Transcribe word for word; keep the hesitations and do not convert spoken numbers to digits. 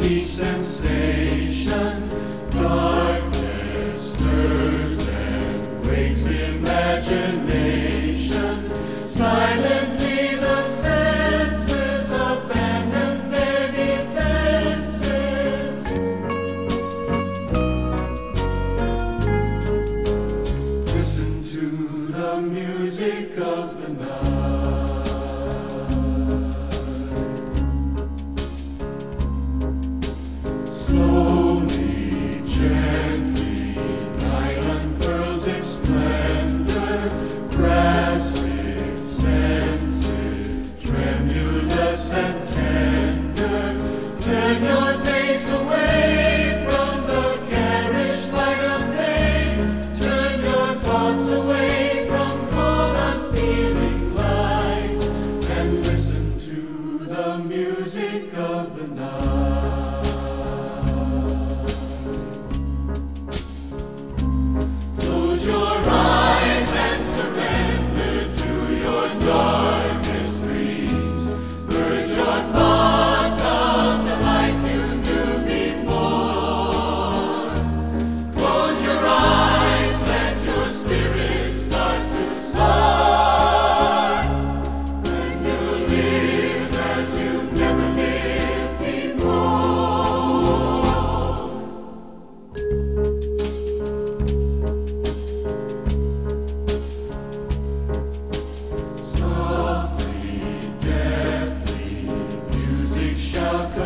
each sensation. Darkness stirs and wakes imagination. Silently the senses abandon their defenses. Listen to the music of the night. Slowly, gently, night unfurls its splendor. Grasp its senses, tremulous and tender. Turn your face away from the garish light of day. Turn your thoughts away from cold, unfeeling light, and listen to the music of the night. Close your eyes and surrender to your darkest dreams. Purge your thoughts of the life you knew before. Close your eyes, let your spirit start to soar. And you'll live as you've never lived before. Softly, deftly, music shall come.